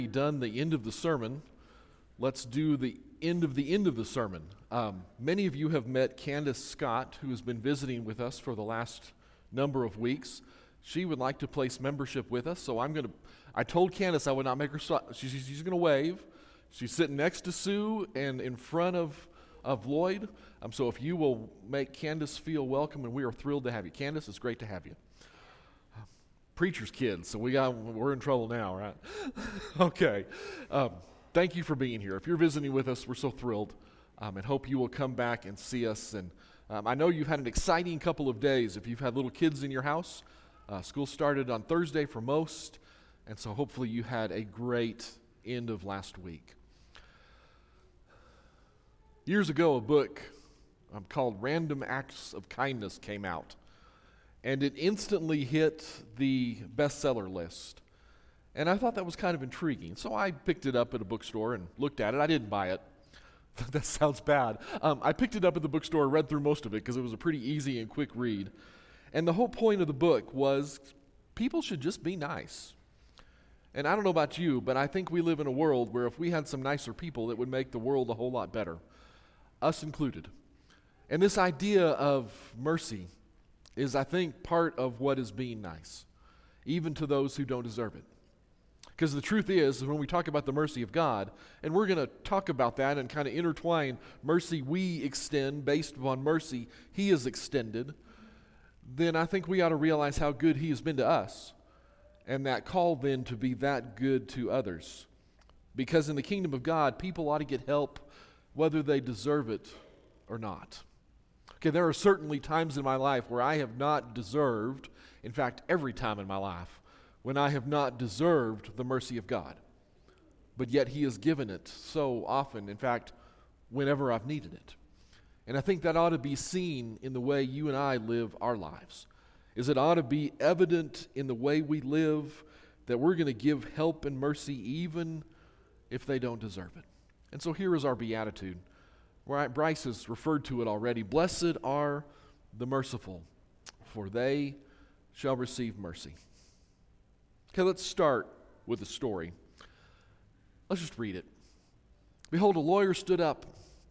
Done the end of the sermon, let's do the end of the sermon. Many of you have met Candace Scott, who has been visiting with us for the last number of weeks. She would like to place membership with us, so I told Candace I would not make her stop. She's going to wave. She's sitting next to Sue and in front of Lloyd. So if you will make Candace feel welcome, and we are thrilled to have you. Candace, it's great to have you. Preacher's kids, so we're in trouble now, right? Okay. Thank you for being here. If you're visiting with us, we're so thrilled, and hope you will come back and see us. And I know you've had an exciting couple of days. If you've had little kids in your house, school started on Thursday for most, and so hopefully you had a great end of last week. Years ago, a book called Random Acts of Kindness came out. And it instantly hit the bestseller list. And I thought that was kind of intriguing. So I picked it up at a bookstore and looked at it. I didn't buy it. That sounds bad. I picked it up at the bookstore, read through most of it because it was a pretty easy and quick read. And the whole point of the book was people should just be nice. And I don't know about you, but I think we live in a world where if we had some nicer people, it would make the world a whole lot better, us included. And this idea of mercy is, I think, part of what is being nice, even to those who don't deserve it. Because the truth is, when we talk about the mercy of God, and we're going to talk about that and kind of intertwine mercy we extend based upon mercy He has extended, then I think we ought to realize how good He has been to us, and that call then to be that good to others. Because in the kingdom of God, people ought to get help whether they deserve it or not. Okay, there are certainly times in my life where I have not deserved, in fact, every time in my life, when I have not deserved the mercy of God. But yet He has given it so often, in fact, whenever I've needed it. And I think that ought to be seen in the way you and I live our lives. It ought to be evident in the way we live that we're going to give help and mercy even if they don't deserve it. And so here is our beatitude. Bryce has referred to it already. Blessed are the merciful, for they shall receive mercy. Okay, let's start with a story. Let's just read it. Behold, a lawyer stood up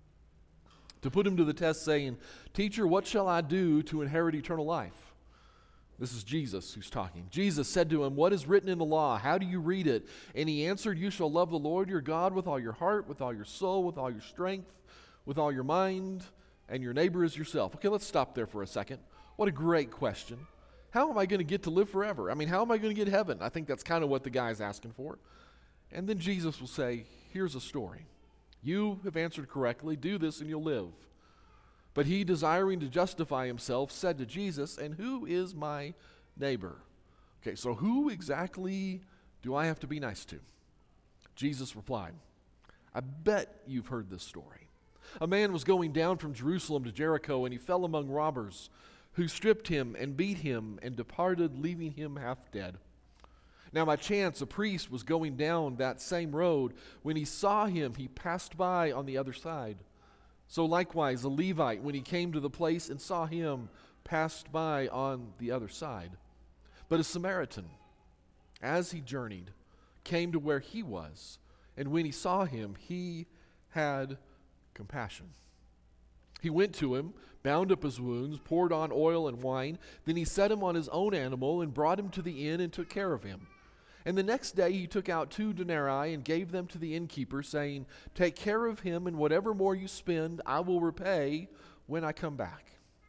to put him to the test, saying, Teacher, what shall I do to inherit eternal life? This is Jesus who's talking. Jesus said to him, What is written in the law? How do you read it? And he answered, You shall love the Lord your God with all your heart, with all your soul, with all your strength, with all your mind, and your neighbor as yourself. Okay, let's stop there for a second. What a great question. How am I going to get to live forever? How am I going to get heaven? I think that's kind of what the guy's asking for. And then Jesus will say, here's a story. You have answered correctly. Do this and you'll live. But he, desiring to justify himself, said to Jesus, And who is my neighbor? Okay, so who exactly do I have to be nice to? Jesus replied, I bet you've heard this story. A man was going down from Jerusalem to Jericho, and he fell among robbers, who stripped him and beat him and departed, leaving him half dead. Now by chance a priest was going down that same road. When he saw him, he passed by on the other side. So likewise a Levite, when he came to the place and saw him, passed by on the other side. But a Samaritan, as he journeyed, came to where he was, and when he saw him, he had compassion. He went to him, bound up his wounds, poured on oil and wine. Then he set him on his own animal and brought him to the inn and took care of him. And the next day he took out 2 denarii and gave them to the innkeeper, saying, Take care of him, and whatever more you spend, I will repay when I come back.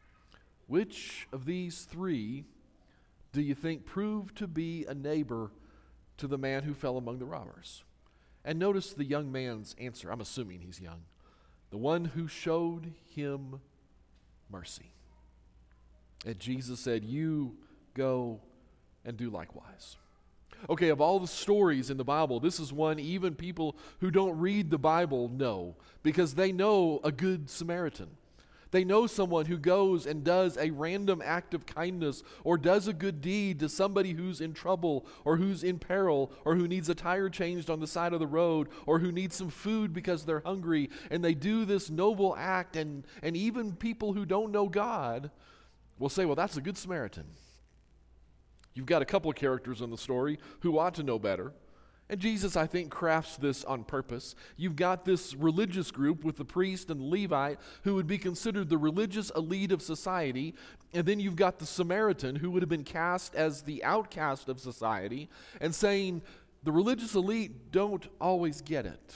Which of these 3 do you think proved to be a neighbor to the man who fell among the robbers? And notice the young man's answer. I'm assuming he's young. The one who showed him mercy. And Jesus said, You go and do likewise. Okay, of all the stories in the Bible, this is one even people who don't read the Bible know, because they know a good Samaritan. They know someone who goes and does a random act of kindness or does a good deed to somebody who's in trouble or who's in peril or who needs a tire changed on the side of the road or who needs some food because they're hungry. And they do this noble act, and even people who don't know God will say, well, that's a good Samaritan. You've got a couple of characters in the story who ought to know better. And Jesus, I think, crafts this on purpose. You've got this religious group with the priest and Levite who would be considered the religious elite of society. And then you've got the Samaritan who would have been cast as the outcast of society and saying the religious elite don't always get it.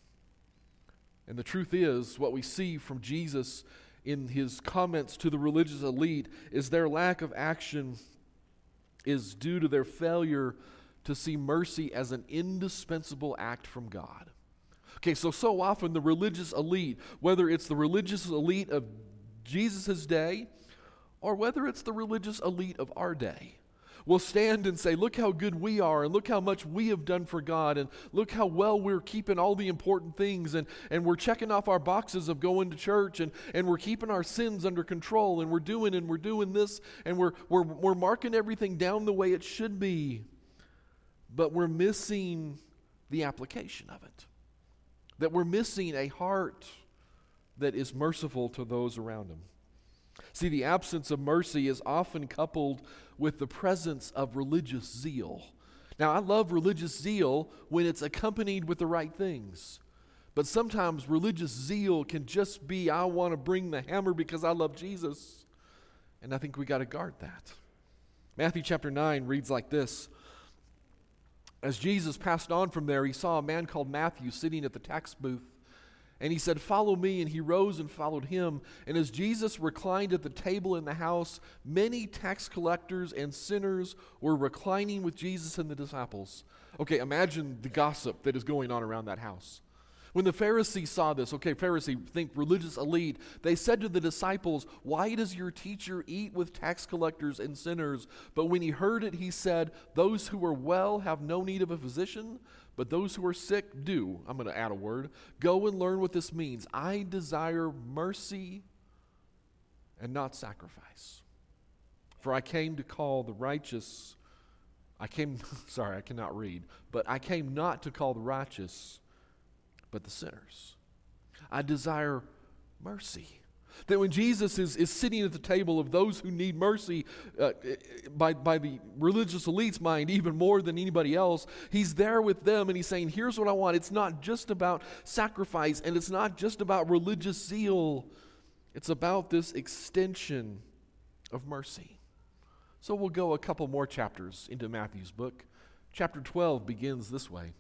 And the truth is, what we see from Jesus in his comments to the religious elite is their lack of action is due to their failure to see mercy as an indispensable act from God. Okay, so often the religious elite, whether it's the religious elite of Jesus' day or whether it's the religious elite of our day, will stand and say, look how good we are, and look how much we have done for God, and look how well we're keeping all the important things, and we're checking off our boxes of going to church, and we're keeping our sins under control, and we're doing this, and we're marking everything down the way it should be. But we're missing the application of it. That we're missing a heart that is merciful to those around them. See, the absence of mercy is often coupled with the presence of religious zeal. Now, I love religious zeal when it's accompanied with the right things. But sometimes religious zeal can just be, I want to bring the hammer because I love Jesus. And I think we got to guard that. Matthew chapter 9 reads like this. As Jesus passed on from there, he saw a man called Matthew sitting at the tax booth. And he said, follow me, and he rose and followed him. And as Jesus reclined at the table in the house, many tax collectors and sinners were reclining with Jesus and the disciples. Okay, imagine the gossip that is going on around that house. When the Pharisees saw this, Pharisee, think religious elite, they said to the disciples, why does your teacher eat with tax collectors and sinners? But when he heard it, he said, those who are well have no need of a physician, but those who are sick do. I'm going to add a word. Go and learn what this means. I desire mercy and not sacrifice. For I came to call the righteous, I came not to call the righteous, but the sinners. I desire mercy. That when Jesus is sitting at the table of those who need mercy, by the religious elite's mind, even more than anybody else, he's there with them and he's saying, here's what I want. It's not just about sacrifice and it's not just about religious zeal. It's about this extension of mercy. So we'll go a couple more chapters into Matthew's book. Chapter 12 begins this way.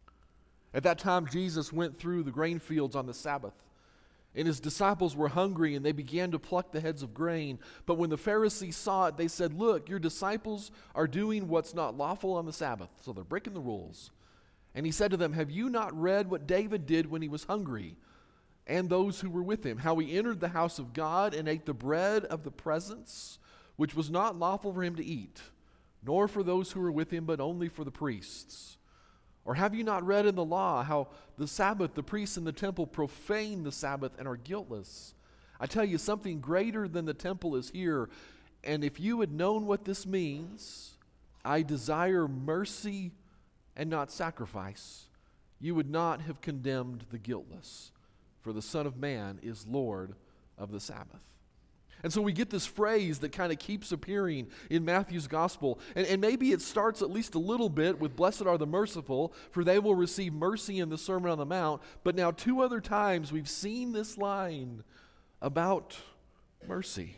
At that time, Jesus went through the grain fields on the Sabbath, and his disciples were hungry, and they began to pluck the heads of grain. But when the Pharisees saw it, they said, look, your disciples are doing what's not lawful on the Sabbath. So they're breaking the rules. And he said to them, have you not read what David did when he was hungry, and those who were with him, how he entered the house of God and ate the bread of the presence, which was not lawful for him to eat, nor for those who were with him, but only for the priests? Or have you not read in the law how the Sabbath, the priests in the temple profane the Sabbath and are guiltless? I tell you, something greater than the temple is here. And if you had known what this means, I desire mercy and not sacrifice, you would not have condemned the guiltless. For the Son of Man is Lord of the Sabbath. And so we get this phrase that kind of keeps appearing in Matthew's gospel. And maybe it starts at least a little bit with blessed are the merciful, for they will receive mercy in the Sermon on the Mount. But now 2 other times we've seen this line about mercy.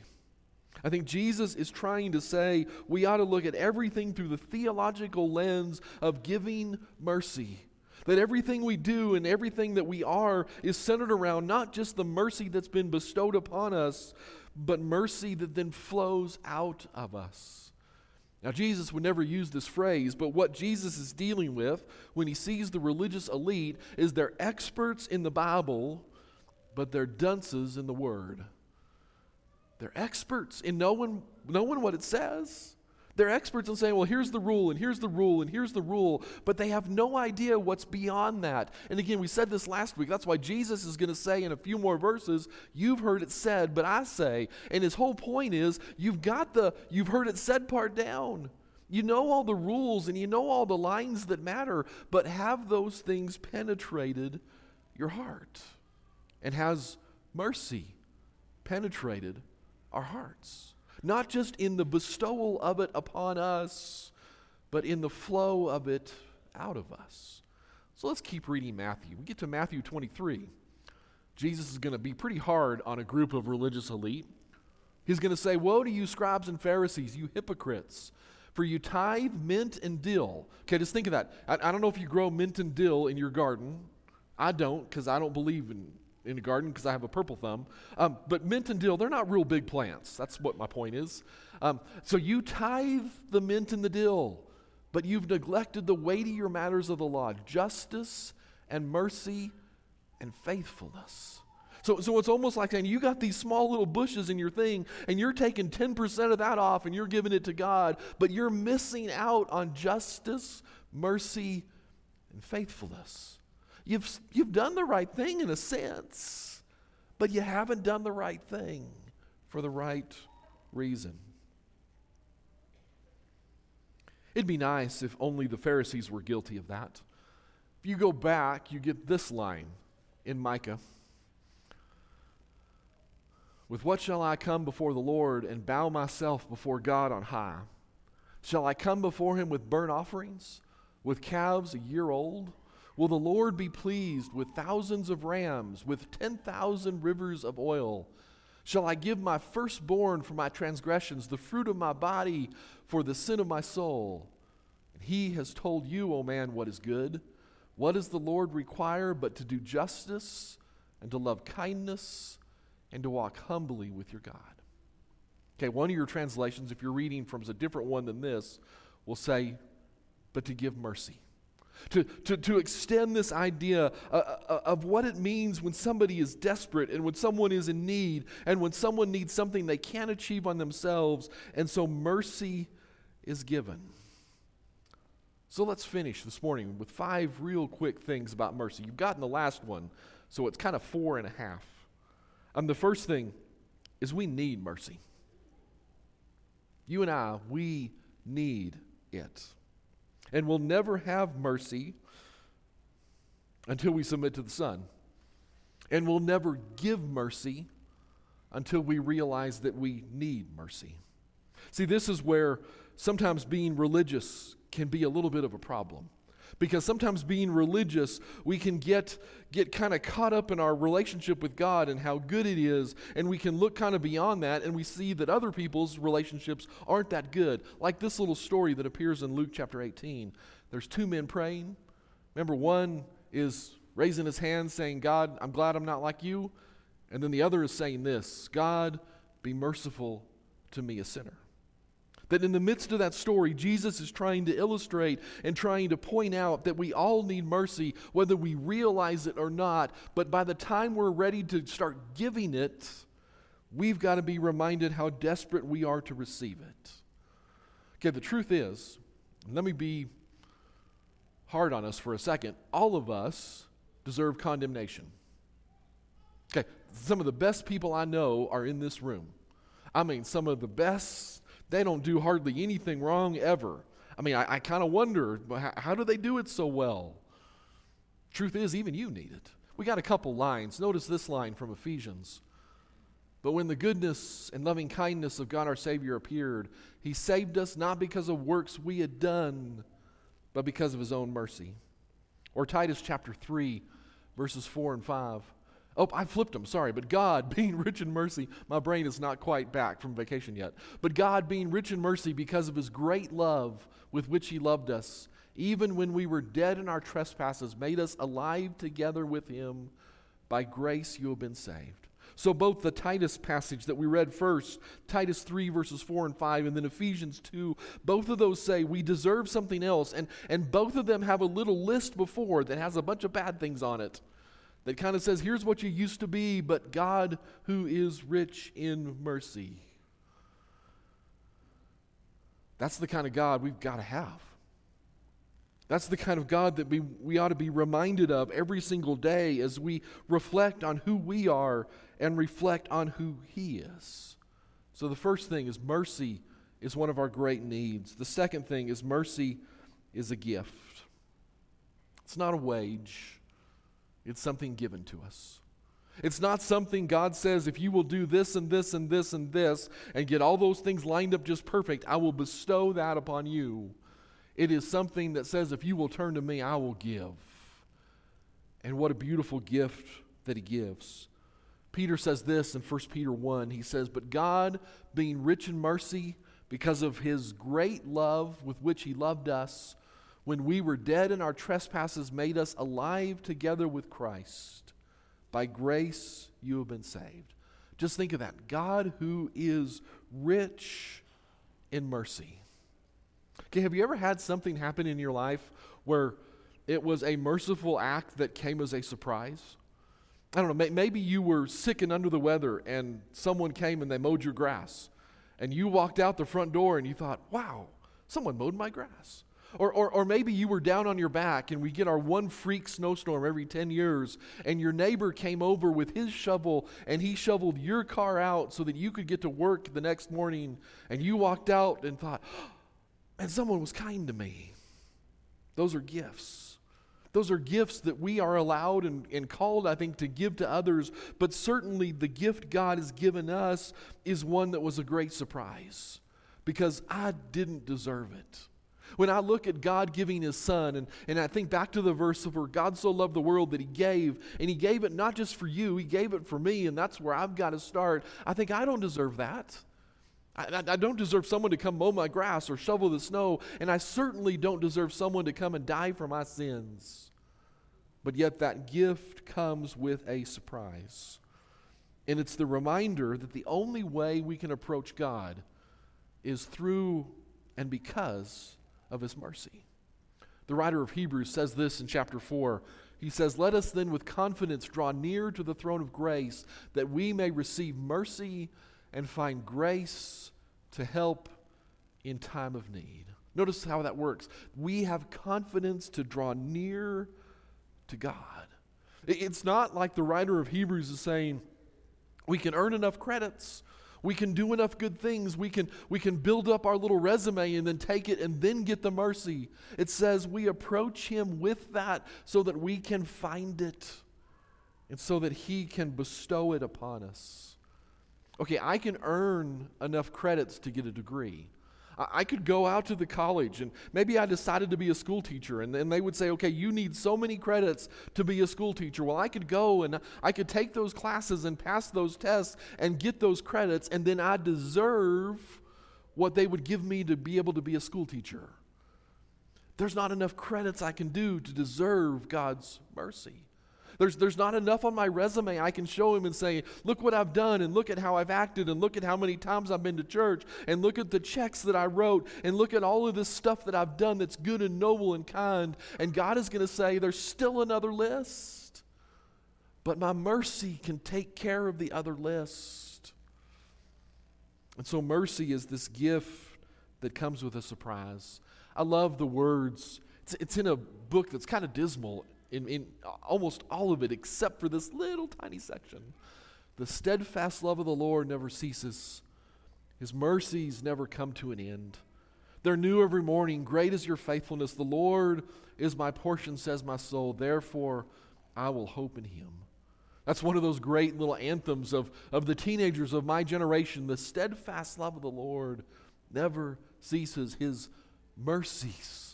I think Jesus is trying to say we ought to look at everything through the theological lens of giving mercy. That everything we do and everything that we are is centered around not just the mercy that's been bestowed upon us, but mercy that then flows out of us. Now, Jesus would never use this phrase, but what Jesus is dealing with when he sees the religious elite is they're experts in the Bible, but they're dunces in the Word. They're experts in knowing what it says. They're experts in saying, well, here's the rule, and here's the rule, and here's the rule, but they have no idea what's beyond that. And again, we said this last week. That's why Jesus is going to say in a few more verses, you've heard it said, but I say. And his whole point is, you've heard it said part down. You know all the rules, and you know all the lines that matter, but have those things penetrated your heart? And has mercy penetrated our hearts? Not just in the bestowal of it upon us, but in the flow of it out of us. So let's keep reading Matthew. We get to Matthew 23. Jesus is going to be pretty hard on a group of religious elite. He's going to say, "Woe to you, scribes and Pharisees, you hypocrites, for you tithe mint and dill." Okay, just think of that. I don't know if you grow mint and dill in your garden. I don't, because I don't believe in a garden because I have a purple thumb. But mint and dill, they're not real big plants. That's what my point is. So you tithe the mint and the dill, but you've neglected the weightier matters of the law, justice and mercy and faithfulness. So it's almost like saying you got these small little bushes in your thing, and you're taking 10% of that off and you're giving it to God, but you're missing out on justice, mercy, and faithfulness. You've done the right thing in a sense, but you haven't done the right thing for the right reason. It'd be nice if only the Pharisees were guilty of that. If you go back, you get this line in Micah. "With what shall I come before the Lord and bow myself before God on high? Shall I come before him with burnt offerings, with calves a year old? Will the Lord be pleased with thousands of rams, with 10,000 rivers of oil? Shall I give my firstborn for my transgressions, the fruit of my body for the sin of my soul? And he has told you, O man, what is good. What does the Lord require but to do justice and to love kindness and to walk humbly with your God?" Okay, one of your translations, if you're reading from a different one than this, will say, "but to give mercy." To extend this idea of what it means when somebody is desperate and when someone is in need and when someone needs something they can't achieve on themselves, and so mercy is given. So let's finish this morning with 5 real quick things about mercy. You've gotten the last one, so it's kind of 4.5. The first thing is we need mercy. You and I, we need it. And we'll never have mercy until we submit to the Son. And we'll never give mercy until we realize that we need mercy. See, this is where sometimes being religious can be a little bit of a problem. Because sometimes being religious, we can get kind of caught up in our relationship with God and how good it is, and we can look kind of beyond that, and we see that other people's relationships aren't that good. Like this little story that appears in Luke chapter 18. There's 2 men praying. Remember, one is raising his hand saying, "God, I'm glad I'm not like you." And then the other is saying this, "God, be merciful to me, a sinner." That in the midst of that story, Jesus is trying to illustrate and trying to point out that we all need mercy, whether we realize it or not. But by the time we're ready to start giving it, we've got to be reminded how desperate we are to receive it. Okay, the truth is, let me be hard on us for a second, all of us deserve condemnation. Okay, some of the best people I know are in this room. I mean, some of the best. They don't do hardly anything wrong ever. I mean, I kind of wonder, how do they do it so well? Truth is, even you need it. We got a couple lines. Notice this line from Ephesians. "But when the goodness and loving kindness of God our Savior appeared, he saved us not because of works we had done, but because of his own mercy." Or Titus chapter 3, verses 4 and 5. Oh, I flipped them, sorry. "But God, being rich in mercy," my brain is not quite back from vacation yet. "But God, being rich in mercy because of his great love with which he loved us, even when we were dead in our trespasses, made us alive together with him. By grace you have been saved." So both the Titus passage that we read first, Titus 3 verses 4 and 5, and then Ephesians 2, both of those say we deserve something else. And both of them have a little list before that has a bunch of bad things on it. That kind of says, here's what you used to be, but God who is rich in mercy. That's the kind of God we've got to have. That's the kind of God that we ought to be reminded of every single day as we reflect on who we are and reflect on who he is. So the first thing is mercy is one of our great needs. The second thing is mercy is a gift. It's not a wage. It's something given to us. It's not something God says, if you will do this and this and this and this and get all those things lined up just perfect, I will bestow that upon you. It is something that says, if you will turn to me, I will give. And what a beautiful gift that he gives. Peter says this in 1 Peter 1. He says, but God, being rich in mercy, because of his great love with which he loved us, when we were dead in our trespasses, made us alive together with Christ. By grace you have been saved. Just think of that. God who is rich in mercy. Okay, have you ever had something happen in your life where it was a merciful act that came as a surprise? I don't know, maybe you were sick and under the weather and someone came and they mowed your grass. And you walked out the front door and you thought, wow, someone mowed my grass. Or maybe you were down on your back and we get our one freak snowstorm every 10 years and your neighbor came over with his shovel and he shoveled your car out so that you could get to work the next morning, and you walked out and thought, oh, and someone was kind to me. Those are gifts. Those are gifts that we are allowed and called, I think, to give to others. But certainly the gift God has given us is one that was a great surprise because I didn't deserve it. When I look at God giving his son, and I think back to the verse of where God so loved the world that he gave, and he gave it not just for you, he gave it for me, and that's where I've got to start. I think I don't deserve that. I don't deserve someone to come mow my grass or shovel the snow, and I certainly don't deserve someone to come and die for my sins. But yet that gift comes with a surprise. And it's the reminder that the only way we can approach God is through and because of his mercy. The writer of Hebrews says this in chapter 4. He says, let us then with confidence draw near to the throne of grace that we may receive mercy and find grace to help in time of need. Notice how that works. We have confidence to draw near to God. It's not like the writer of Hebrews is saying, we can earn enough credits, we can do enough good things, we can build up our little resume and then take it and then get the mercy. It says we approach him with that so that we can find it and so that he can bestow it upon us. Okay, I can earn enough credits to get a degree. I could go out to the college and maybe I decided to be a school teacher and then they would say, okay, you need so many credits to be a school teacher. Well, I could go and I could take those classes and pass those tests and get those credits, and then I deserve what they would give me to be able to be a school teacher. There's not enough credits I can do to deserve God's mercy. There's not enough on my resume I can show him and say, look what I've done, and look at how I've acted, and look at how many times I've been to church, and look at the checks that I wrote, and look at all of this stuff that I've done that's good and noble and kind. And God is going to say, there's still another list, but my mercy can take care of the other list. And so mercy is this gift that comes with a surprise. I love the words. It's in a book that's kind of dismal in almost all of it, except for this little tiny section. The steadfast love of the Lord never ceases. His mercies never come to an end. They're new every morning. Great is your faithfulness. The Lord is my portion, says my soul. Therefore, I will hope in him. That's one of those great little anthems of the teenagers of my generation. The steadfast love of the Lord never ceases. His mercies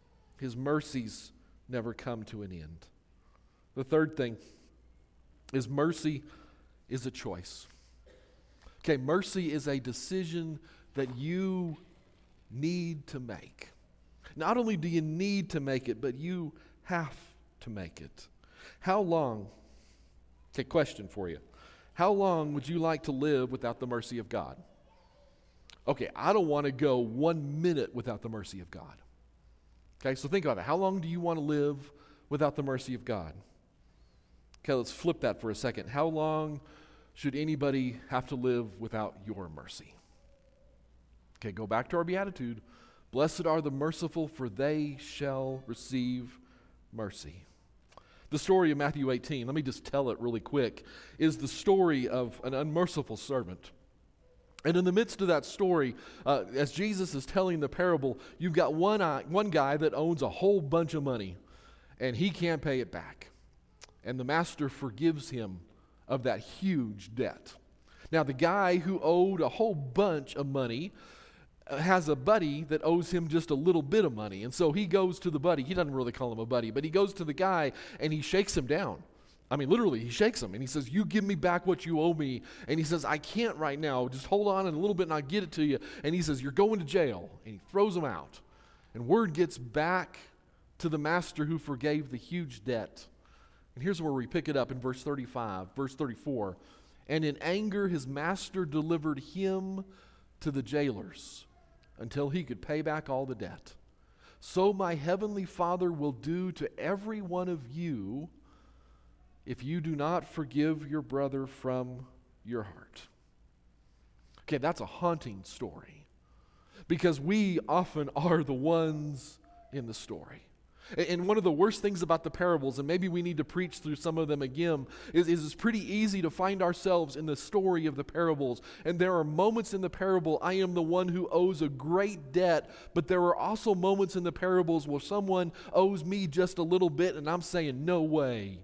never come to an end. The third thing is mercy is a choice. Okay, mercy is a decision that you need to make. Not only do you need to make it, but you have to make it. How long, okay, question for you. How long would you like to live without the mercy of God? Okay, I don't want to go 1 minute without the mercy of God. Okay, so think about that. How long do you want to live without the mercy of God? Okay, let's flip that for a second. How long should anybody have to live without your mercy? Okay, go back to our beatitude. Blessed are the merciful, for they shall receive mercy. The story of Matthew 18, let me just tell it really quick, is the story of an unmerciful servant. And in the midst of that story, as Jesus is telling the parable, you've got one guy that owns a whole bunch of money, and he can't pay it back. And the master forgives him of that huge debt. Now, the guy who owed a whole bunch of money, has a buddy that owes him just a little bit of money. And so he goes to the buddy. He doesn't really call him a buddy, but he goes to the guy and he shakes him down. I mean, literally, he shakes him and he says, "You give me back what you owe me." And he says, "I can't right now. Just hold on in a little bit and I'll get it to you." And he says, "You're going to jail." And he throws him out. And word gets back to the master who forgave the huge debt. And here's where we pick it up in verse 34. "And in anger his master delivered him to the jailers until he could pay back all the debt. So my heavenly Father will do to every one of you if you do not forgive your brother from your heart." Okay, that's a haunting story because we often are the ones in the story. And one of the worst things about the parables, and maybe we need to preach through some of them again, is it's pretty easy to find ourselves in the story of the parables. And there are moments in the parable, I am the one who owes a great debt, but there are also moments in the parables where someone owes me just a little bit, and I'm saying, no way.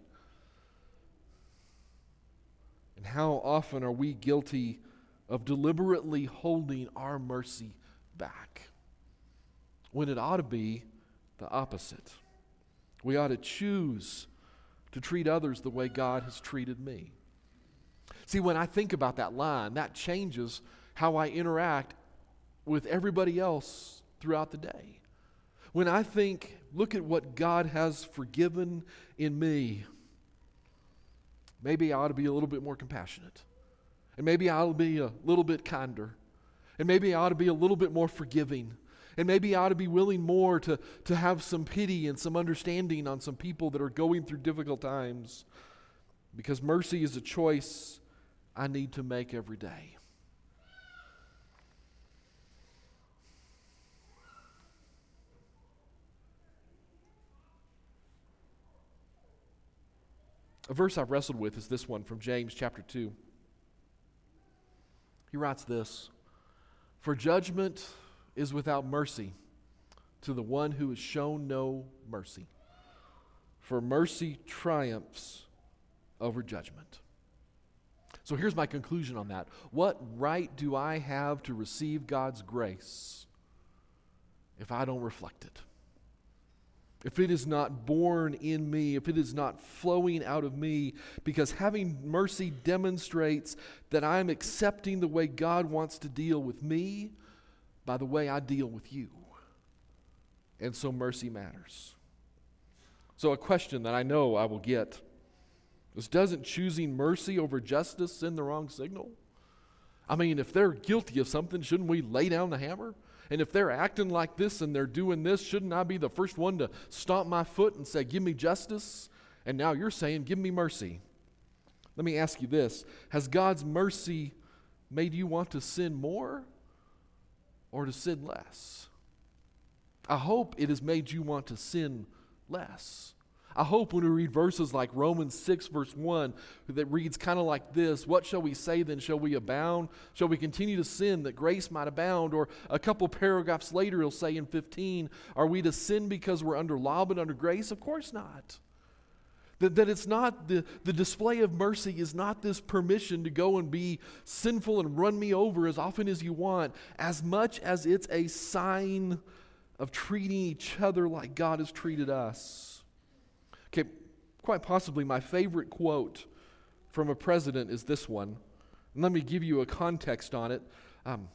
And how often are we guilty of deliberately holding our mercy back when it ought to be the opposite? We ought to choose to treat others the way God has treated me. See, when I think about that line, that changes how I interact with everybody else throughout the day. When I think, look at what God has forgiven in me, maybe I ought to be a little bit more compassionate. And maybe I ought to be a little bit kinder. And maybe I ought to be a little bit more forgiving. And maybe I ought to be willing more to have some pity and some understanding on some people that are going through difficult times. Because mercy is a choice I need to make every day. A verse I've wrestled with is this one from James chapter 2. He writes this: "For judgment is without mercy to the one who has shown no mercy. For mercy triumphs over judgment." So here's my conclusion on that. What right do I have to receive God's grace if I don't reflect it? If it is not born in me, if it is not flowing out of me, because having mercy demonstrates that I'm accepting the way God wants to deal with me by the way I deal with you. And so mercy matters. So a question that I know I will get is, doesn't choosing mercy over justice send the wrong signal? I mean, if they're guilty of something, shouldn't we lay down the hammer? And if they're acting like this and they're doing this, shouldn't I be the first one to stomp my foot and say, "Give me justice"? And now you're saying, "Give me mercy." Let me ask you this: has God's mercy made you want to sin more or to sin less? I hope it has made you want to sin less. I hope when we read verses like Romans 6 verse 1 that reads kind of like this: "What shall we say then? Shall we abound? Shall we continue to sin that grace might abound?" Or a couple paragraphs later he'll say in 15, "Are we to sin because we're under law but under grace?" Of course not. That it's not, the display of mercy is not this permission to go and be sinful and run me over as often as you want, as much as it's a sign of treating each other like God has treated us. Okay, quite possibly my favorite quote from a president is this one. And let me give you a context on it. An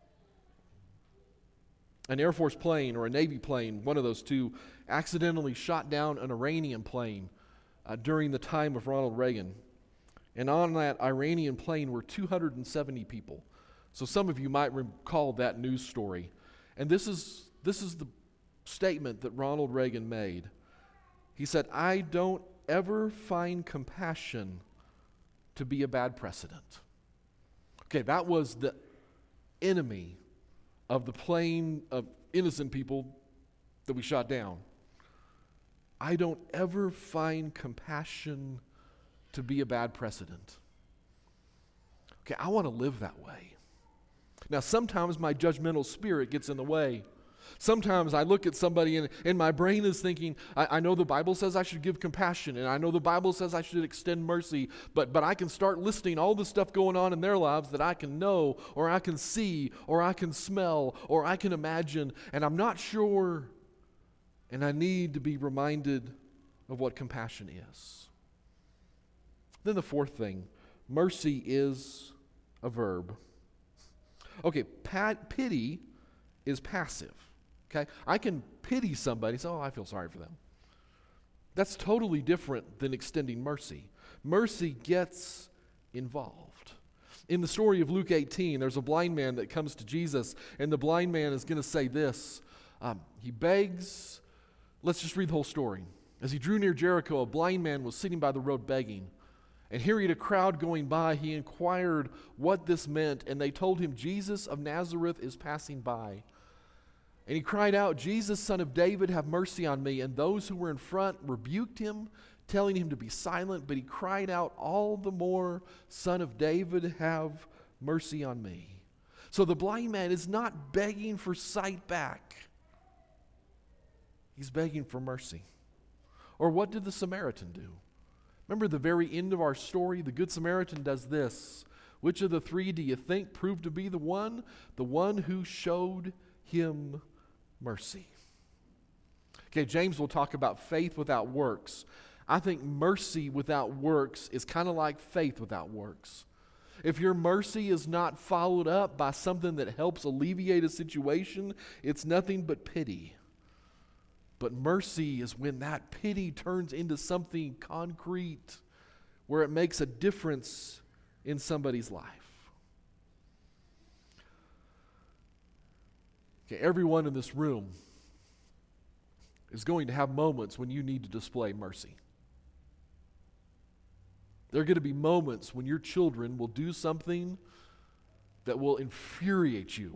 Air Force plane or a Navy plane, one of those two, accidentally shot down an Iranian plane during the time of Ronald Reagan. And on that Iranian plane were 270 people. So some of you might recall that news story. And this is the statement that Ronald Reagan made. He said, "I don't ever find compassion to be a bad precedent." Okay, that was the enemy of the plane of innocent people that we shot down. I don't ever find compassion to be a bad precedent. Okay, I want to live that way. Now, sometimes my judgmental spirit gets in the way. Sometimes I look at somebody and my brain is thinking, I know the Bible says I should give compassion, and I know the Bible says I should extend mercy, but I can start listing all the stuff going on in their lives that I can know, or I can see, or I can smell, or I can imagine, and I'm not sure, and I need to be reminded of what compassion is. Then the fourth thing, mercy is a verb. Okay, pity is passive. Okay, I can pity somebody, so I feel sorry for them. That's totally different than extending mercy. Mercy gets involved. In the story of Luke 18, there's a blind man that comes to Jesus, and the blind man is going to say this. He begs. Let's just read the whole story. As he drew near Jericho, a blind man was sitting by the road begging. And hearing a crowd going by, he inquired what this meant, and they told him, Jesus of Nazareth is passing by. And he cried out, Jesus, son of David, have mercy on me. And those who were in front rebuked him, telling him to be silent. But he cried out all the more, Son of David, have mercy on me. So the blind man is not begging for sight back. He's begging for mercy. Or what did the Samaritan do? Remember the very end of our story? The Good Samaritan does this. Which of the three do you think proved to be the one? The one who showed him mercy. Okay, James will talk about faith without works. I think mercy without works is kind of like faith without works. If your mercy is not followed up by something that helps alleviate a situation, it's nothing but pity. But mercy is when that pity turns into something concrete, where it makes a difference in somebody's life. Okay, everyone in this room is going to have moments when you need to display mercy. There are going to be moments when your children will do something that will infuriate you.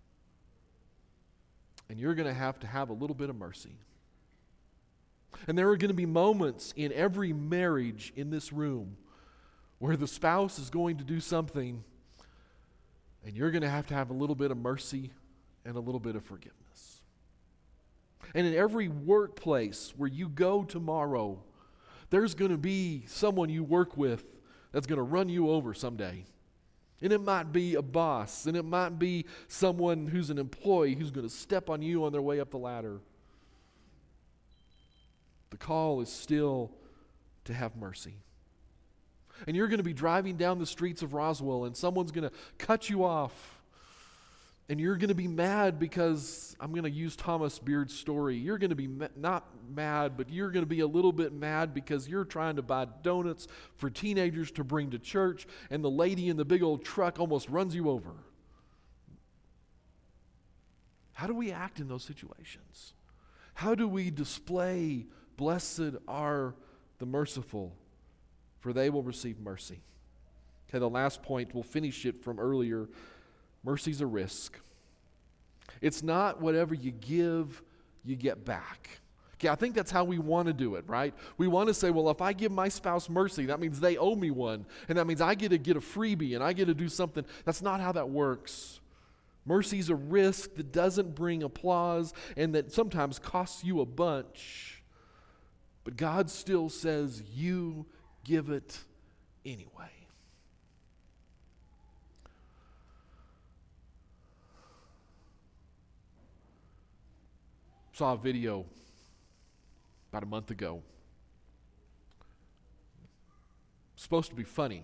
And you're going to have a little bit of mercy. And there are going to be moments in every marriage in this room where the spouse is going to do something and you're going to have a little bit of mercy and a little bit of forgiveness. And in every workplace where you go tomorrow, there's going to be someone you work with that's going to run you over someday. And it might be a boss, and it might be someone who's an employee who's going to step on you on their way up the ladder. The call is still to have mercy. And you're going to be driving down the streets of Roswell, and someone's going to cut you off. And you're going to be mad because, I'm going to use Thomas Beard's story, you're going to be not mad, but you're going to be a little bit mad because you're trying to buy donuts for teenagers to bring to church, and the lady in the big old truck almost runs you over. How do we act in those situations? How do we display, blessed are the merciful, for they will receive mercy? Okay, the last point, we'll finish it from earlier. Mercy's a risk. It's not whatever you give, you get back. Okay, I think that's how we want to do it, right? We want to say, well, if I give my spouse mercy, that means they owe me one, and that means I get to get a freebie, and I get to do something. That's not how that works. Mercy's a risk that doesn't bring applause and that sometimes costs you a bunch, but God still says you give it anyway. Saw a video about a month ago. Supposed to be funny.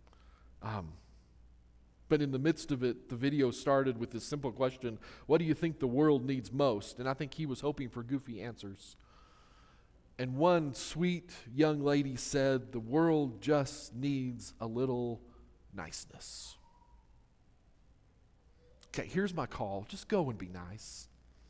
But in the midst of it, the video started with this simple question, what do you think the world needs most? And I think he was hoping for goofy answers. And one sweet young lady said, the world just needs a little niceness. Okay, here's my call. Just go and be nice.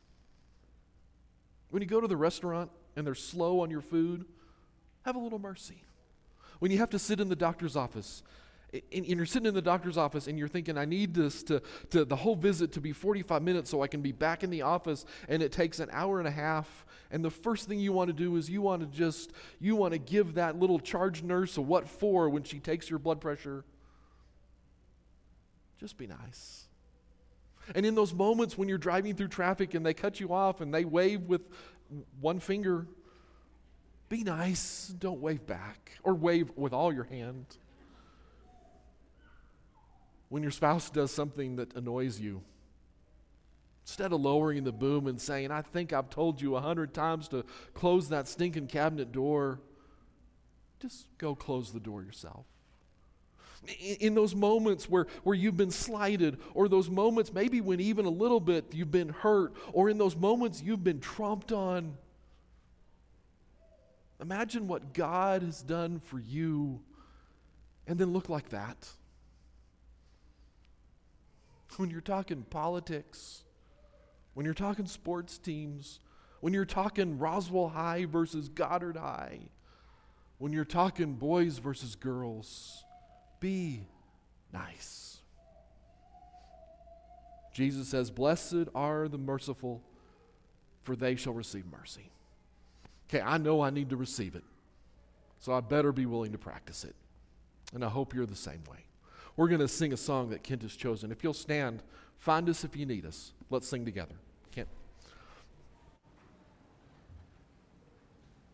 When you go to the restaurant and they're slow on your food, have a little mercy. When you have to sit in the doctor's office, and you're sitting in the doctor's office and you're thinking, I need this to the whole visit to be 45 minutes so I can be back in the office, and it takes an hour and a half, and the first thing you want to do is you want to give that little charge nurse a what for when she takes your blood pressure. Just be nice. And in those moments when you're driving through traffic and they cut you off and they wave with one finger, be nice. Don't wave back or wave with all your hand. When your spouse does something that annoys you, instead of lowering the boom and saying, I think I've told you 100 times to close that stinking cabinet door, just go close the door yourself. In those moments where you've been slighted, or those moments maybe when even a little bit you've been hurt, or in those moments you've been tromped on, imagine what God has done for you and then look like that. When you're talking politics, when you're talking sports teams, when you're talking Roswell High versus Goddard High, when you're talking boys versus girls, be nice. Jesus says, blessed are the merciful, for they shall receive mercy. Okay, I know I need to receive it, so I better be willing to practice it. And I hope you're the same way. We're going to sing a song that Kent has chosen. If you'll stand, find us if you need us. Let's sing together.